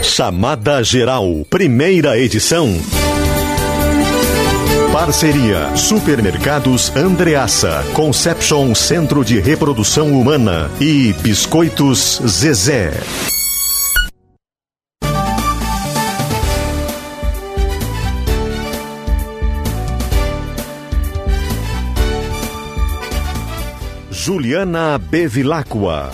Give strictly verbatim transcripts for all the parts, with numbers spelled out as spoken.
Chamada Geral, primeira edição. Parceria Supermercados Andreassa, Conception Centro de Reprodução Humana e Biscoitos Zezé. Juliana Bevilacqua.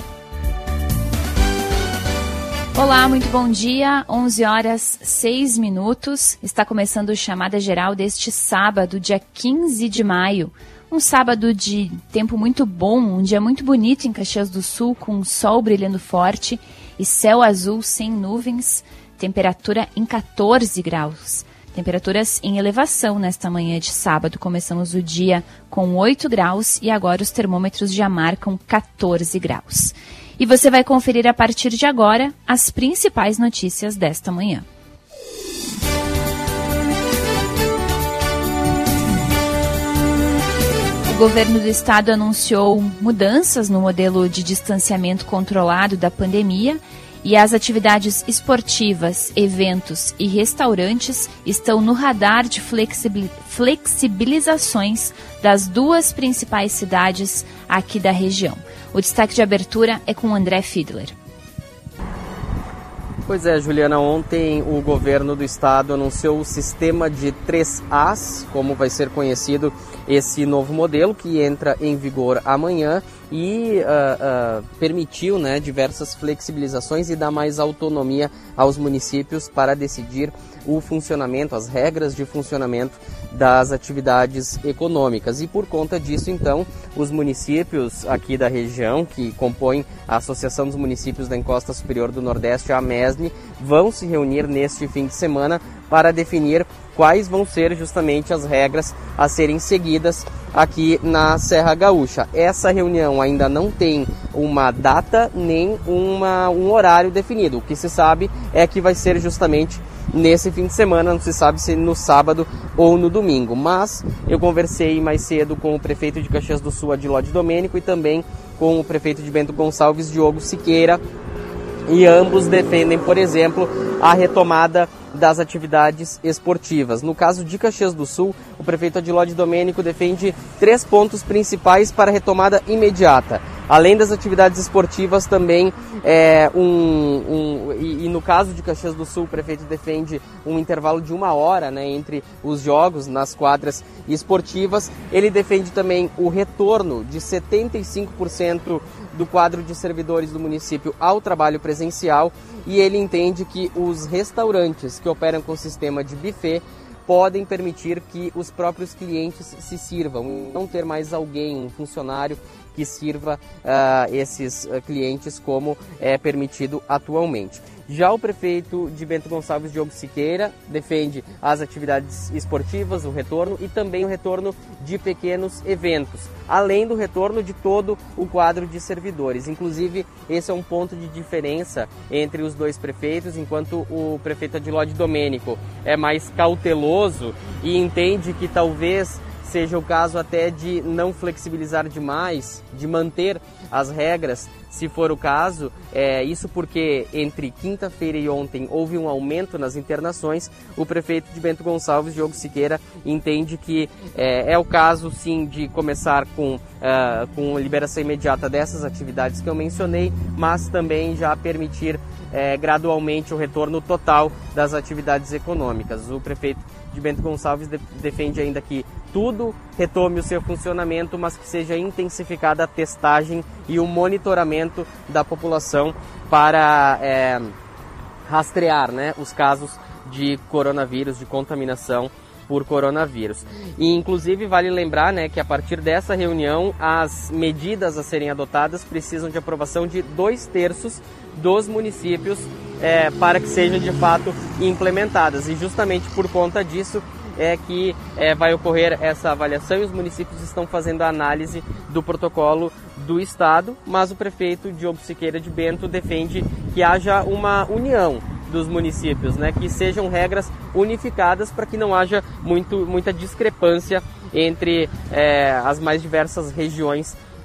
Olá, muito bom dia, onze horas, seis minutos, está começando o Chamada Geral deste sábado, dia quinze de maio, um sábado de tempo muito bom, um dia muito bonito em Caxias do Sul, com sol brilhando forte e céu azul sem nuvens, temperatura em catorze graus. Temperaturas em elevação nesta manhã de sábado, começamos o dia com oito graus e agora os termômetros já marcam catorze graus. E você vai conferir a partir de agora as principais notícias desta manhã. O governo do estado anunciou mudanças no modelo de distanciamento controlado da pandemia e as atividades esportivas, eventos e restaurantes estão no radar de flexibilizações das duas principais cidades aqui da região. O destaque de abertura é com André Fiedler. Pois é, Juliana, ontem o governo do estado anunciou o sistema de três As, como vai ser conhecido esse novo modelo, que entra em vigor amanhã e uh, uh, permitiu, né, diversas flexibilizações e dá mais autonomia aos municípios para decidir o funcionamento, as regras de funcionamento das atividades econômicas. E por conta disso, então, os municípios aqui da região, que compõem a Associação dos Municípios da Encosta Superior do Nordeste, a AMESNE, vão se reunir neste fim de semana para definir quais vão ser justamente as regras a serem seguidas aqui na Serra Gaúcha. Essa reunião ainda não tem uma data nem uma, um horário definido. O que se sabe é que vai ser justamente nesse fim de semana, não se sabe se no sábado ou no domingo. Mas eu conversei mais cedo com o prefeito de Caxias do Sul, Adilode Domênico, e também com o prefeito de Bento Gonçalves, Diogo Siqueira, e ambos defendem, por exemplo, a retomada das atividades esportivas. No caso de Caxias do Sul, o prefeito Adilode Domênico defende três pontos principais para a retomada imediata. Além das atividades esportivas, também é, um, um e, e no caso de Caxias do Sul, o prefeito defende um intervalo de uma hora, né, entre os jogos nas quadras esportivas. Ele defende também o retorno de setenta e cinco por cento do quadro de servidores do município ao trabalho presencial, e ele entende que os restaurantes que operam com sistema de buffet podem permitir que os próprios clientes se sirvam, não ter mais alguém, um funcionário que sirva uh, esses uh, clientes como é permitido atualmente. Já o prefeito de Bento Gonçalves, Diogo Siqueira, defende as atividades esportivas, o retorno e também o retorno de pequenos eventos, além do retorno de todo o quadro de servidores. Inclusive, esse é um ponto de diferença entre os dois prefeitos, enquanto o prefeito Adilode Domênico é mais cauteloso e entende que talvez seja o caso até de não flexibilizar demais, de manter as regras, se for o caso. É, isso porque entre quinta-feira e ontem houve um aumento nas internações. O prefeito de Bento Gonçalves, Diogo Siqueira, entende que é, é o caso sim de começar com, uh, com liberação imediata dessas atividades que eu mencionei, mas também já permitir é, gradualmente o retorno total das atividades econômicas. O prefeito de Bento Gonçalves de, defende ainda que tudo retome o seu funcionamento, mas que seja intensificada a testagem e o monitoramento da população para é, rastrear, né, os casos de coronavírus, de contaminação por coronavírus. E inclusive vale lembrar, né, que a partir dessa reunião as medidas a serem adotadas precisam de aprovação de dois terços dos municípios é, para que sejam de fato implementadas. E justamente por conta disso é que é, vai ocorrer essa avaliação e os municípios estão fazendo a análise do protocolo do Estado, mas o prefeito Diogo Siqueira de Bento defende que haja uma união dos municípios, né, que sejam regras unificadas para que não haja muito, muita discrepância entre é, as mais diversas regiões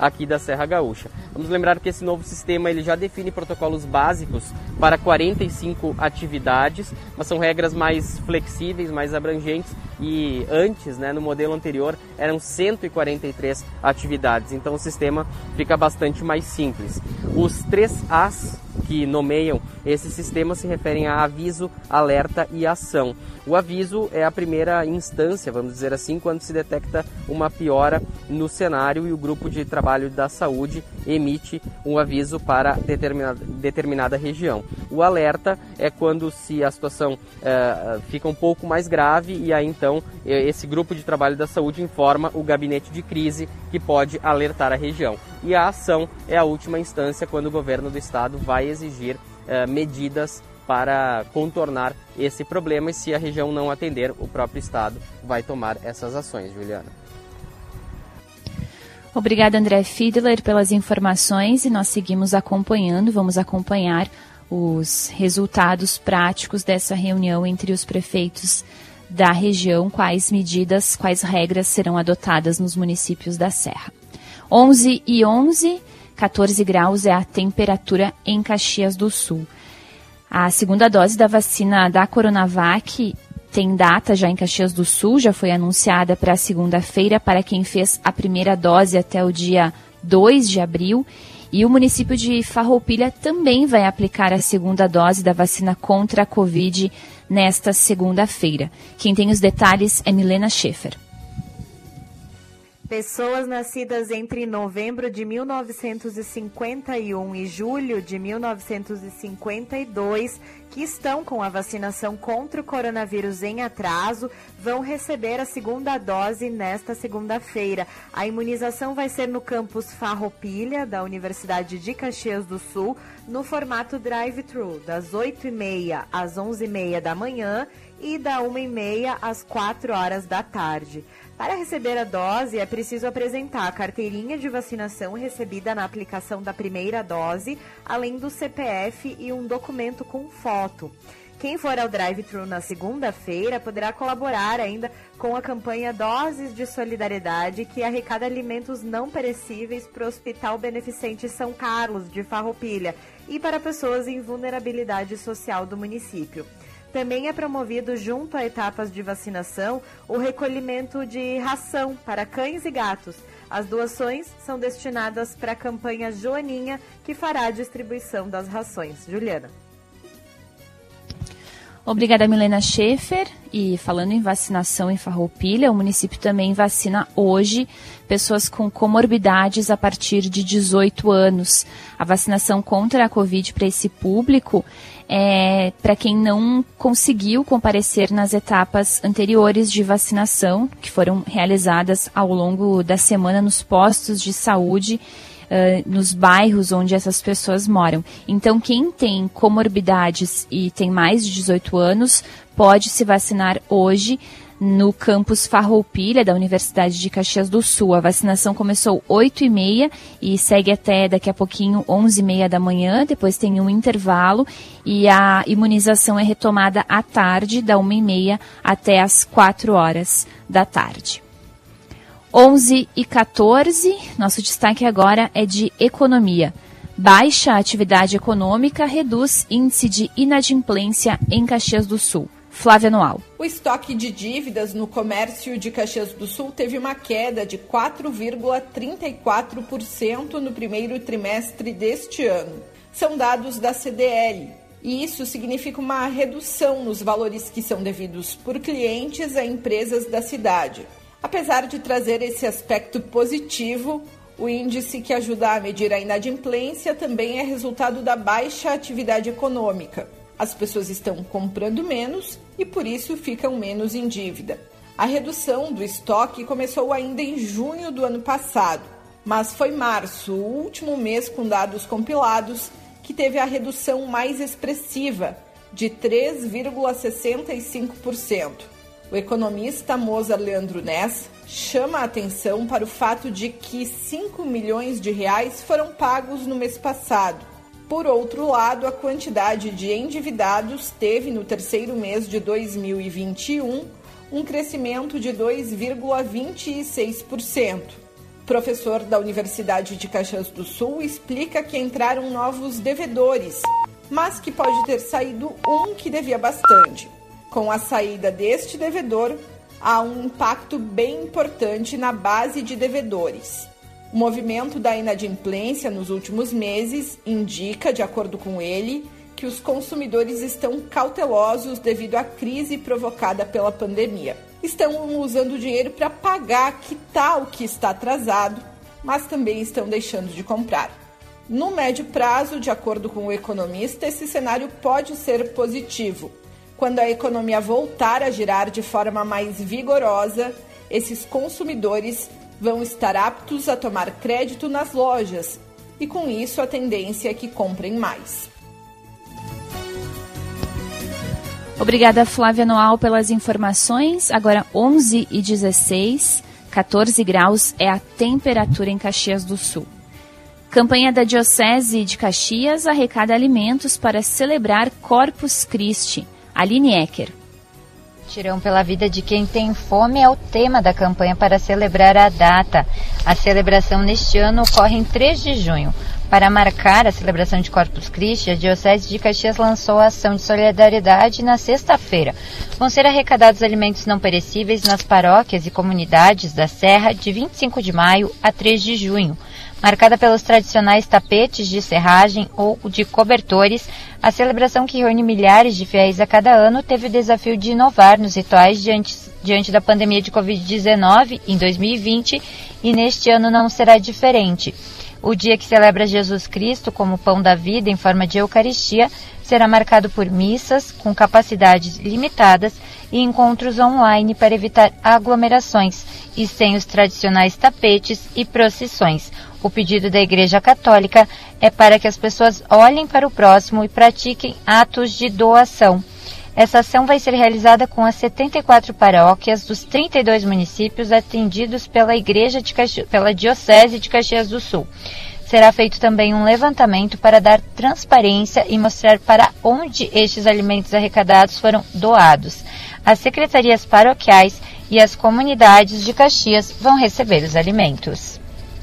aqui da Serra Gaúcha. Vamos lembrar que esse novo sistema ele já define protocolos básicos para quarenta e cinco atividades, mas são regras mais flexíveis, mais abrangentes, e antes, né, no modelo anterior, eram cento e quarenta e três atividades, então o sistema fica bastante mais simples. Os três As que nomeiam esse sistema se referem a aviso, alerta e ação. O aviso é a primeira instância, vamos dizer assim, quando se detecta uma piora no cenário e o grupo de trabalho da saúde emite um aviso para determinada, determinada região. O alerta é quando se a situação eh, fica um pouco mais grave e aí então esse grupo de trabalho da saúde informa o gabinete de crise que pode alertar a região. E a ação é a última instância quando o governo do estado vai exigir eh, medidas para contornar esse problema e se a região não atender, o próprio estado vai tomar essas ações. Juliana. Obrigada, André Fiedler, pelas informações, e nós seguimos acompanhando, vamos acompanhar os resultados práticos dessa reunião entre os prefeitos da região, quais medidas, quais regras serão adotadas nos municípios da Serra. onze e onze, quatorze graus é a temperatura em Caxias do Sul. A segunda dose da vacina da Coronavac tem data já em Caxias do Sul, já foi anunciada para segunda-feira para quem fez a primeira dose até o dia dois de abril. E o município de Farroupilha também vai aplicar a segunda dose da vacina contra a Covid nesta segunda-feira. Quem tem os detalhes é Milena Schaefer. Pessoas nascidas entre novembro de mil novecentos e cinquenta e um e julho de mil novecentos e cinquenta e dois que estão com a vacinação contra o coronavírus em atraso vão receber a segunda dose nesta segunda-feira. A imunização vai ser no campus Farroupilha, da Universidade de Caxias do Sul, no formato drive-thru, das oito e meia às onze e meia da manhã e da uma e meia às quatro horas da tarde. Para receber a dose, é preciso apresentar a carteirinha de vacinação recebida na aplicação da primeira dose, além do C P F e um documento com foto. Quem for ao drive-thru na segunda-feira poderá colaborar ainda com a campanha Doses de Solidariedade, que arrecada alimentos não perecíveis para o Hospital Beneficente São Carlos, de Farroupilha, e para pessoas em vulnerabilidade social do município. Também é promovido, junto a etapas de vacinação, o recolhimento de ração para cães e gatos. As doações são destinadas para a campanha Joaninha, que fará a distribuição das rações. Juliana. Obrigada, Milena Schaefer. E falando em vacinação em Farroupilha, o município também vacina hoje pessoas com comorbidades a partir de dezoito anos. A vacinação contra a Covid para esse público é para quem não conseguiu comparecer nas etapas anteriores de vacinação, que foram realizadas ao longo da semana nos postos de saúde, Uh, nos bairros onde essas pessoas moram. Então, quem tem comorbidades e tem mais de dezoito anos, pode se vacinar hoje no campus Farroupilha, da Universidade de Caxias do Sul. A vacinação começou oito e meia e segue até daqui a pouquinho onze e meia da manhã, depois tem um intervalo e a imunização é retomada à tarde, da uma e meia até as quatro horas da tarde. onze e quatorze, nosso destaque agora é de economia. Baixa atividade econômica reduz índice de inadimplência em Caxias do Sul. Flávia Noal. O estoque de dívidas no comércio de Caxias do Sul teve uma queda de quatro vírgula trinta e quatro por cento no primeiro trimestre deste ano. São dados da C D L. E isso significa uma redução nos valores que são devidos por clientes a empresas da cidade. Apesar de trazer esse aspecto positivo, o índice que ajuda a medir a inadimplência também é resultado da baixa atividade econômica. As pessoas estão comprando menos e, por isso, ficam menos em dívida. A redução do estoque começou ainda em junho do ano passado, mas foi março, o último mês com dados compilados, que teve a redução mais expressiva, de três vírgula sessenta e cinco por cento. O economista Mozart Leandro Ness chama a atenção para o fato de que cinco milhões de reais foram pagos no mês passado. Por outro lado, a quantidade de endividados teve no terceiro mês de dois mil e vinte e um um crescimento de dois vírgula vinte e seis por cento. Professor da Universidade de Caxias do Sul explica que entraram novos devedores, mas que pode ter saído um que devia bastante. Com a saída deste devedor, há um impacto bem importante na base de devedores. O movimento da inadimplência nos últimos meses indica, de acordo com ele, que os consumidores estão cautelosos devido à crise provocada pela pandemia. Estão usando o dinheiro para pagar, quitar o que está atrasado, mas também estão deixando de comprar. No médio prazo, de acordo com o economista, esse cenário pode ser positivo. Quando a economia voltar a girar de forma mais vigorosa, esses consumidores vão estar aptos a tomar crédito nas lojas e, com isso, a tendência é que comprem mais. Obrigada, Flávia Noal, pelas informações. Agora onze e dezesseis, catorze graus é a temperatura em Caxias do Sul. Campanha da Diocese de Caxias arrecada alimentos para celebrar Corpus Christi. Aline Ecker. Tirão pela vida de quem tem fome é o tema da campanha para celebrar a data. A celebração neste ano ocorre em três de junho. Para marcar a celebração de Corpus Christi, a Diocese de Caxias lançou a ação de solidariedade na sexta-feira. Vão ser arrecadados alimentos não perecíveis nas paróquias e comunidades da Serra de vinte e cinco de maio a três de junho. Marcada pelos tradicionais tapetes de serragem ou de cobertores, a celebração, que reúne milhares de fiéis a cada ano, teve o desafio de inovar nos rituais diante, diante da pandemia de covid dezenove em dois mil e vinte, e neste ano não será diferente. O dia que celebra Jesus Cristo como pão da vida em forma de Eucaristia será marcado por missas com capacidades limitadas e encontros online para evitar aglomerações e sem os tradicionais tapetes e procissões. O pedido da Igreja Católica é para que as pessoas olhem para o próximo e pratiquem atos de doação. Essa ação vai ser realizada com as setenta e quatro paróquias dos trinta e dois municípios atendidos pela Igreja de Caxi... pela Diocese de Caxias do Sul. Será feito também um levantamento para dar transparência e mostrar para onde estes alimentos arrecadados foram doados. As secretarias paroquiais e as comunidades de Caxias vão receber os alimentos.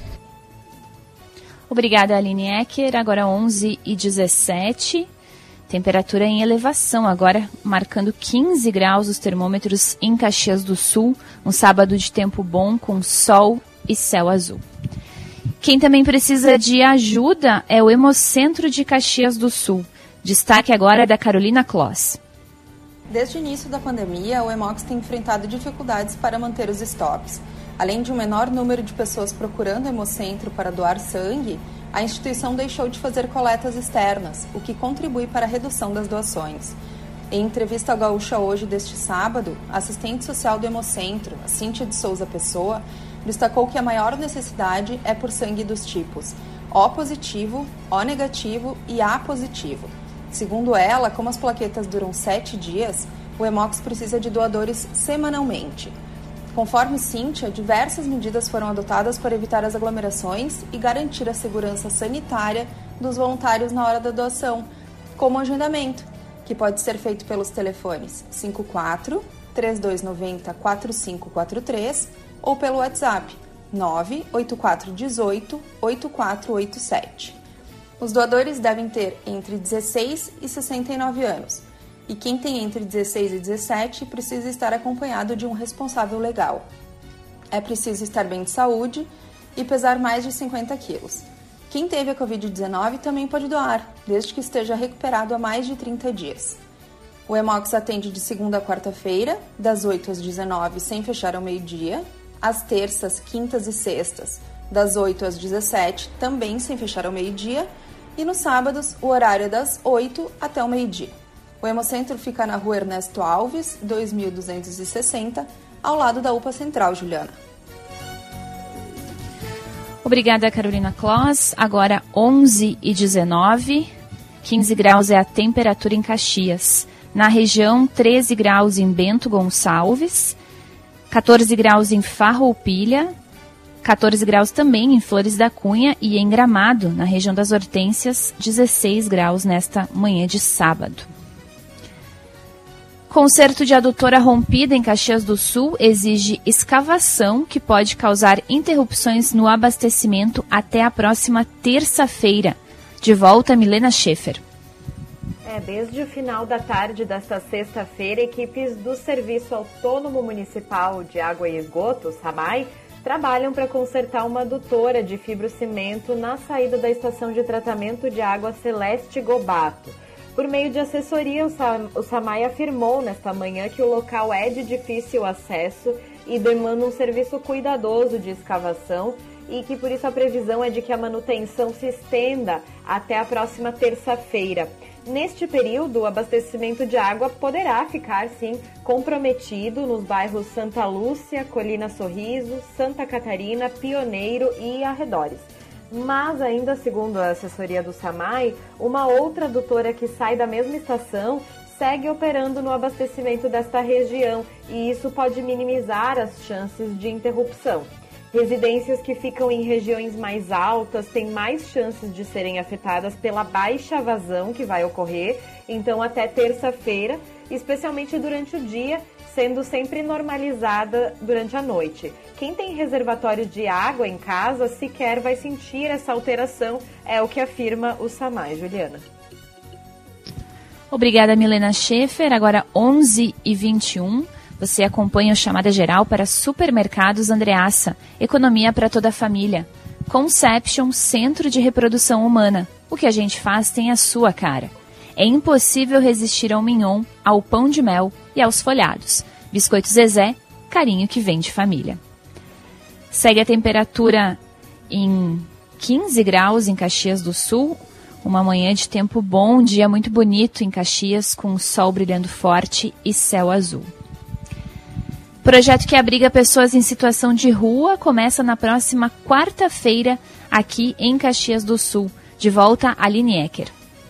Obrigada, Aline Ecker. Agora onze e dezessete. Temperatura em elevação agora, marcando quinze graus os termômetros em Caxias do Sul. Um sábado de tempo bom com sol e céu azul. Quem também precisa de ajuda é o Hemocentro de Caxias do Sul. Destaque agora da Carolina Kloss. Desde o início da pandemia, o Hemox tem enfrentado dificuldades para manter os estoques. Além de um menor número de pessoas procurando o Hemocentro para doar sangue, a instituição deixou de fazer coletas externas, o que contribui para a redução das doações. Em entrevista ao Gaúcha Hoje deste sábado, a assistente social do Hemocentro, a Cíntia de Souza Pessoa, destacou que a maior necessidade é por sangue dos tipos O positivo, O negativo e A positivo. Segundo ela, como as plaquetas duram sete dias, o Hemox precisa de doadores semanalmente. Conforme Cíntia, diversas medidas foram adotadas para evitar as aglomerações e garantir a segurança sanitária dos voluntários na hora da doação, como o agendamento, que pode ser feito pelos telefones cinco quatro, três dois nove zero, quatro cinco quatro três ou pelo WhatsApp nove oito quatro um oito, oito quatro oito sete. Os doadores devem ter entre dezesseis e sessenta e nove anos. E quem tem entre dezesseis e dezessete precisa estar acompanhado de um responsável legal. É preciso estar bem de saúde e pesar mais de cinquenta quilos. Quem teve a covid dezenove também pode doar, desde que esteja recuperado há mais de trinta dias. O Hemox atende de segunda a quarta-feira, das oito às dezenove, sem fechar ao meio-dia, às terças, quintas e sextas, das oito às dezessete, também sem fechar ao meio-dia, e nos sábados, o horário é das oito até o meio-dia. O Hemocentro fica na rua Ernesto Alves, dois mil duzentos e sessenta, ao lado da U P A Central, Juliana. Obrigada, Carolina Kloss. Agora onze e dezenove, quinze graus é a temperatura em Caxias. Na região, treze graus em Bento Gonçalves, catorze graus em Farroupilha, catorze graus também em Flores da Cunha e em Gramado, na região das Hortênsias, dezesseis graus nesta manhã de sábado. Conserto de adutora rompida em Caxias do Sul exige escavação que pode causar interrupções no abastecimento até a próxima terça-feira. De volta, Milena Schaefer. É, desde o final da tarde desta sexta-feira, equipes do Serviço Autônomo Municipal de Água e Esgoto, SAMAI, trabalham para consertar uma adutora de fibrocimento na saída da estação de tratamento de água Celeste Gobato. Por meio de assessoria, o SAMAI afirmou nesta manhã que o local é de difícil acesso e demanda um serviço cuidadoso de escavação e que por isso a previsão é de que a manutenção se estenda até a próxima terça-feira. Neste período, o abastecimento de água poderá ficar, sim, comprometido nos bairros Santa Lúcia, Colina Sorriso, Santa Catarina, Pioneiro e arredores. Mas ainda segundo a assessoria do SAMAI, uma outra adutora que sai da mesma estação segue operando no abastecimento desta região e isso pode minimizar as chances de interrupção. Residências que ficam em regiões mais altas têm mais chances de serem afetadas pela baixa vazão que vai ocorrer, então até terça-feira, especialmente durante o dia, sendo sempre normalizada durante a noite. Quem tem reservatório de água em casa sequer vai sentir essa alteração, é o que afirma o SAMAI. Juliana. Obrigada, Milena Schaefer. Agora onze e vinte e um. Você acompanha o Chamada Geral para Supermercados Andreassa. Economia para toda a família. Conception, Centro de Reprodução Humana. O que a gente faz tem a sua cara. É impossível resistir ao mignon, ao pão de mel e aos folhados. Biscoito Zezé, carinho que vem de família. Segue a temperatura em quinze graus em Caxias do Sul. Uma manhã de tempo bom, um dia muito bonito em Caxias, com o sol brilhando forte e céu azul. Projeto que abriga pessoas em situação de rua começa na próxima quarta-feira aqui em Caxias do Sul. De volta, Aline Ecker.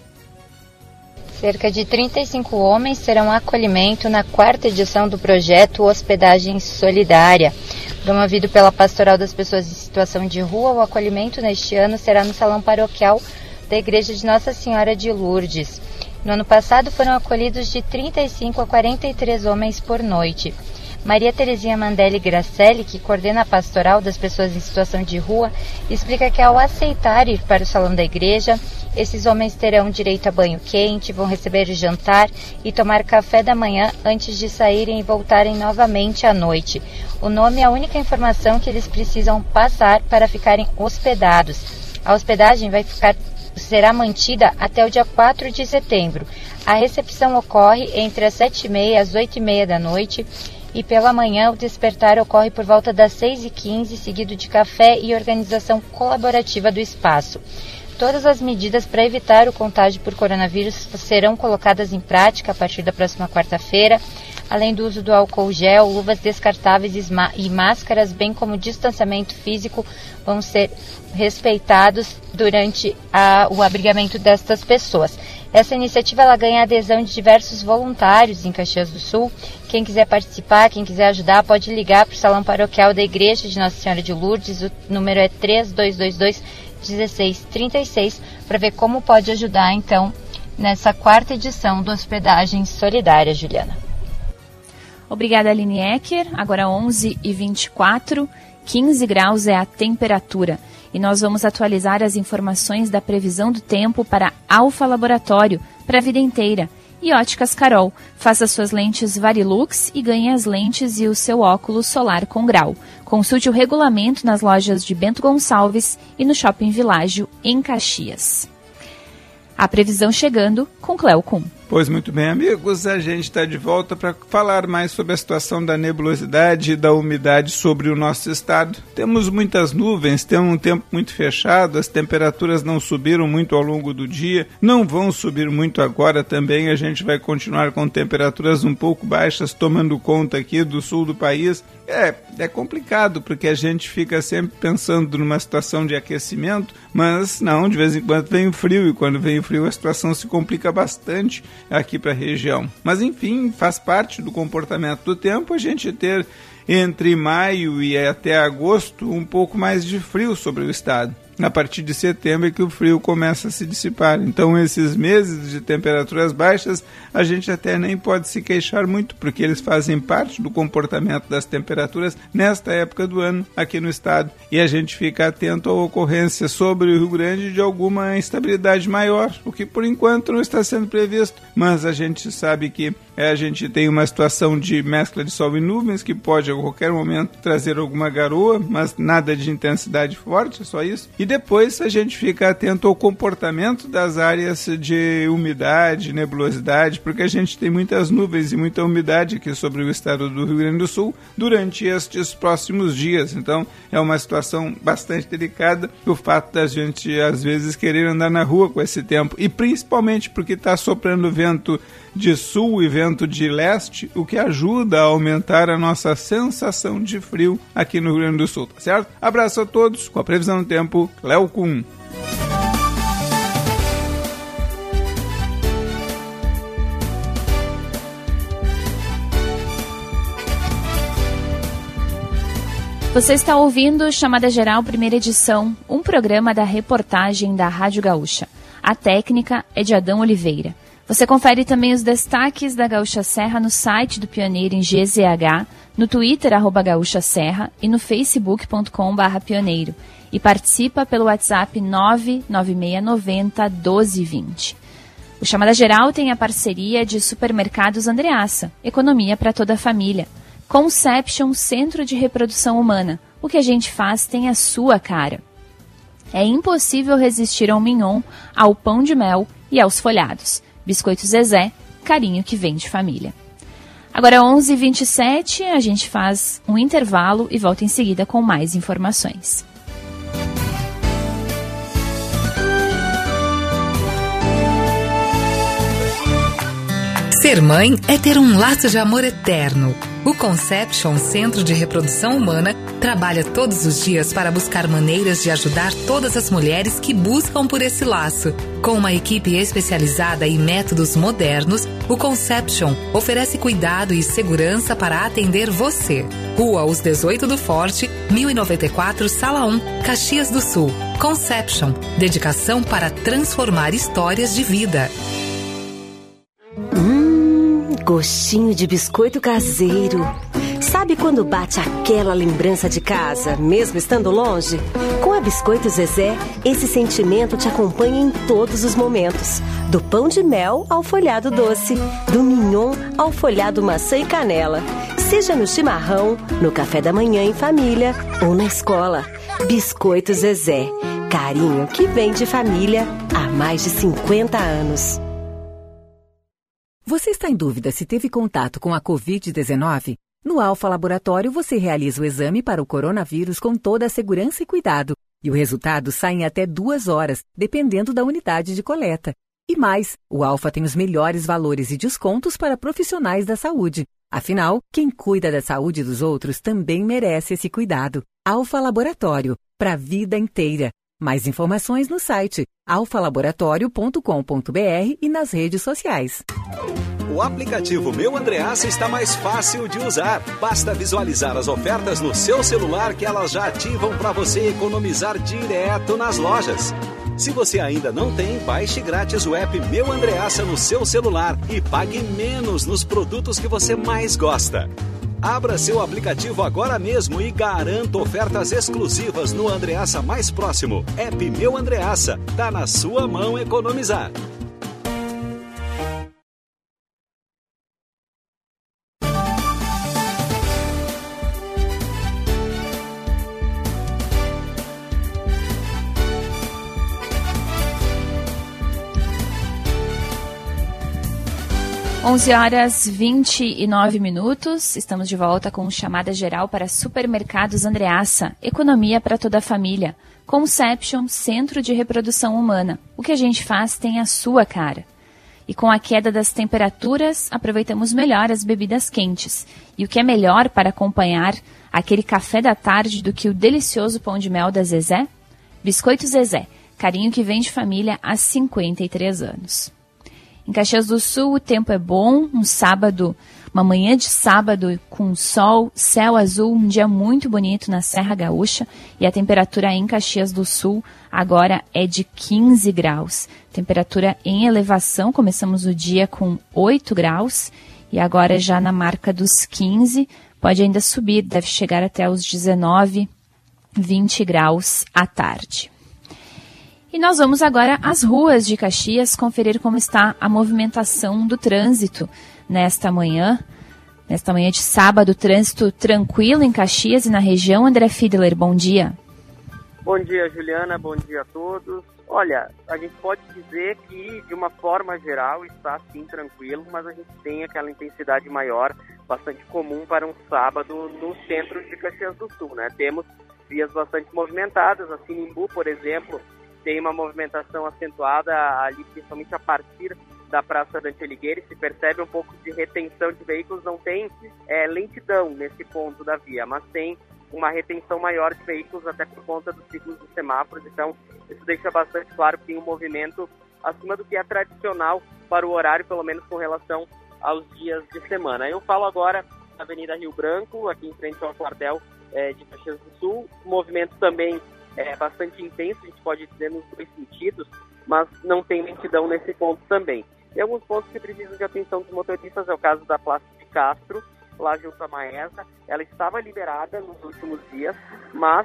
Cerca de trinta e cinco homens terão acolhimento na quarta edição do projeto Hospedagem Solidária. Promovido pela Pastoral das Pessoas em Situação de Rua, o acolhimento neste ano será no Salão Paroquial da Igreja de Nossa Senhora de Lourdes. No ano passado foram acolhidos de trinta e cinco a quarenta e três homens por noite. Maria Terezinha Mandelli Gracelli, que coordena a Pastoral das Pessoas em Situação de Rua, explica que ao aceitar ir para o Salão da Igreja, esses homens terão direito a banho quente, vão receber jantar e tomar café da manhã antes de saírem e voltarem novamente à noite. O nome é a única informação que eles precisam passar para ficarem hospedados. A hospedagem vai ficar, será mantida até o dia quatro de setembro. A recepção ocorre entre as sete e meia e as oito e meia da noite. E pela manhã o despertar ocorre por volta das seis e quinze, seguido de café e organização colaborativa do espaço. Todas as medidas para evitar o contágio por coronavírus serão colocadas em prática a partir da próxima quarta-feira, além do uso do álcool gel, luvas descartáveis e máscaras, bem como distanciamento físico, vão ser respeitados durante a, o abrigamento destas pessoas. Essa iniciativa ela ganha adesão de diversos voluntários em Caxias do Sul. Quem quiser participar, quem quiser ajudar, pode ligar para o Salão Paroquial da Igreja de Nossa Senhora de Lourdes. O número é três dois dois dois, um seis três seis para ver como pode ajudar, então, nessa quarta edição do Hospedagem Solidária, Juliana. Obrigada, Aline Ecker. Agora onze e vinte e quatro, quinze graus é a temperatura. E nós vamos atualizar as informações da previsão do tempo para Alfa Laboratório, para a vida inteira. E Óticas Carol. Faça suas lentes Varilux e ganhe as lentes e o seu óculos solar com grau. Consulte o regulamento nas lojas de Bento Gonçalves e no Shopping Világio, em Caxias. A previsão chegando com Cleo Kuhn. Pois muito bem, amigos, a gente está de volta para falar mais sobre a situação da nebulosidade e da umidade sobre o nosso estado. Temos muitas nuvens, temos um tempo muito fechado, as temperaturas não subiram muito ao longo do dia, não vão subir muito agora também, a gente vai continuar com temperaturas um pouco baixas, tomando conta aqui do sul do país. É, é complicado, porque a gente fica sempre pensando numa situação de aquecimento, mas não, de vez em quando vem o frio, e quando vem o frio a situação se complica bastante aqui para a região. Mas enfim, faz parte do comportamento do tempo a gente ter entre maio e até agosto um pouco mais de frio sobre o estado. a partir de setembro é que o frio começa a se dissipar. Então, esses meses de temperaturas baixas, a gente até nem pode se queixar muito, porque eles fazem parte do comportamento das temperaturas nesta época do ano aqui no estado. E a gente fica atento à ocorrência sobre o Rio Grande de alguma instabilidade maior, o que por enquanto não está sendo previsto. Mas a gente sabe que é, a gente tem uma situação de mescla de sol e nuvens que pode a qualquer momento trazer alguma garoa, mas nada de intensidade forte, é só isso. E depois a gente fica atento ao comportamento das áreas de umidade, nebulosidade, porque a gente tem muitas nuvens e muita umidade aqui sobre o estado do Rio Grande do Sul durante estes próximos dias. Então é uma situação bastante delicada o fato da gente às vezes querer andar na rua com esse tempo, e principalmente porque está soprando vento de sul e vento de leste, o que ajuda a aumentar a nossa sensação de frio aqui no Rio Grande do Sul, tá certo? Abraço a todos, com a previsão do tempo, Léo Kuhn. Você está ouvindo Chamada Geral, primeira edição, um programa da reportagem da Rádio Gaúcha. A técnica é de Adão Oliveira. Você confere também os destaques da Gaúcha Serra no site do Pioneiro em G Z H, no Twitter, arroba Gaúcha Serra, e no facebook ponto com barra Pioneiro. E participa pelo WhatsApp nove nove seis nove zero um dois dois zero. O Chamada Geral tem a parceria de Supermercados Andreassa, economia para toda a família. Conception, Centro de Reprodução Humana. O que a gente faz tem a sua cara. É impossível resistir ao mignon, ao pão de mel e aos folhados. Biscoito Zezé, carinho que vem de família. Agora onze e vinte e sete, a gente faz um intervalo e volta em seguida com mais informações. Ser mãe é ter um laço de amor eterno. O Conception, Centro de Reprodução Humana, trabalha todos os dias para buscar maneiras de ajudar todas as mulheres que buscam por esse laço. Com uma equipe especializada e métodos modernos, o Conception oferece cuidado e segurança para atender você. Rua Os dezoito do Forte, mil e noventa e quatro, Sala um, Caxias do Sul. Conception, dedicação para transformar histórias de vida. Gostinho de biscoito caseiro. Sabe quando bate aquela lembrança de casa, mesmo estando longe? Com a Biscoito Zezé, esse sentimento te acompanha em todos os momentos. Do pão de mel ao folhado doce, do mignon ao folhado maçã e canela. Seja no chimarrão, no café da manhã em família ou na escola. Biscoito Zezé, carinho que vem de família há mais de cinquenta anos. Você está em dúvida se teve contato com a covid dezenove? No Alfa Laboratório você realiza o exame para o coronavírus com toda a segurança e cuidado. E o resultado sai em até duas horas, dependendo da unidade de coleta. E mais, o Alfa tem os melhores valores e descontos para profissionais da saúde. Afinal, quem cuida da saúde dos outros também merece esse cuidado. Alfa Laboratório, para a vida inteira. Mais informações no site alfa laboratório ponto com ponto b r e nas redes sociais. O aplicativo Meu Andreassa está mais fácil de usar. Basta visualizar as ofertas no seu celular que elas já ativam para você economizar direto nas lojas. Se você ainda não tem, baixe grátis o app Meu Andreassa no seu celular e pague menos nos produtos que você mais gosta. Abra seu aplicativo agora mesmo e garanta ofertas exclusivas no Andreassa mais próximo. App Meu Andreassa, tá na sua mão economizar. onze horas e vinte e nove minutos, estamos de volta com chamada geral para Supermercados Andreassa, economia para toda a família. Conception, Centro de Reprodução Humana. O que a gente faz tem a sua cara. E com a queda das temperaturas, aproveitamos melhor as bebidas quentes. E o que é melhor para acompanhar aquele café da tarde do que o delicioso pão de mel da Zezé? Biscoito Zezé, carinho que vem de família há cinquenta e três anos. Em Caxias do Sul, o tempo é bom, um sábado Uma manhã de sábado com sol, céu azul, um dia muito bonito na Serra Gaúcha e a temperatura em Caxias do Sul agora é de quinze graus. Temperatura em elevação, começamos o dia com oito graus e agora já na marca dos quinze, pode ainda subir, deve chegar até os dezenove, vinte graus à tarde. E nós vamos agora às ruas de Caxias conferir como está a movimentação do trânsito nesta manhã. Nesta manhã de sábado, trânsito tranquilo em Caxias e na região. André Fiedler, bom dia. Bom dia, Juliana. Bom dia a todos. Olha, a gente pode dizer que, de uma forma geral, está sim tranquilo, mas a gente tem aquela intensidade maior, bastante comum para um sábado no centro de Caxias do Sul, né? Temos vias bastante movimentadas, a Sinimbu, por exemplo, tem uma movimentação acentuada ali, principalmente a partir da Praça Dante Alighieri, se percebe um pouco de retenção de veículos, não tem é, lentidão nesse ponto da via, mas tem uma retenção maior de veículos até por conta dos ciclos dos semáforos, então isso deixa bastante claro que tem um movimento acima do que é tradicional para o horário, pelo menos com relação aos dias de semana. Eu falo agora da Avenida Rio Branco, aqui em frente ao quartel é, de Caxias do Sul, o movimento também é bastante intenso, a gente pode dizer nos dois sentidos, mas não tem lentidão nesse ponto também. Tem alguns pontos que precisam de atenção dos motoristas, é o caso da Praça de Castro, lá junto à Maesa. Ela estava liberada nos últimos dias, mas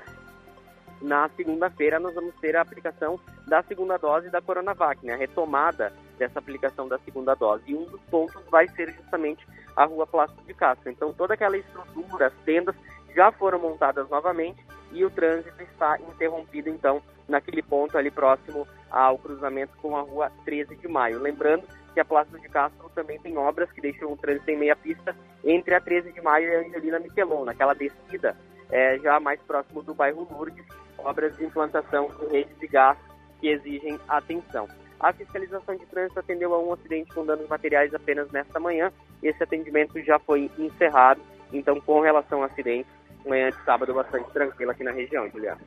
na segunda-feira nós vamos ter a aplicação da segunda dose da Coronavac, né? A retomada dessa aplicação da segunda dose. E um dos pontos vai ser justamente a Rua Plácido de Castro. Então toda aquela estrutura, as tendas, já foram montadas novamente e o trânsito está interrompido, então, naquele ponto ali próximo ao cruzamento com a Rua treze de maio. Lembrando que a Plácido de Castro também tem obras que deixam o trânsito em meia pista entre a treze de maio e a Angelina Michelon, naquela descida é, já mais próximo do bairro Lourdes, obras de implantação de redes de gás que exigem atenção. A fiscalização de trânsito atendeu a um acidente com danos materiais apenas nesta manhã. Esse atendimento já foi encerrado, então, com relação ao acidente, manhã de sábado bastante tranquila aqui na região, Juliana.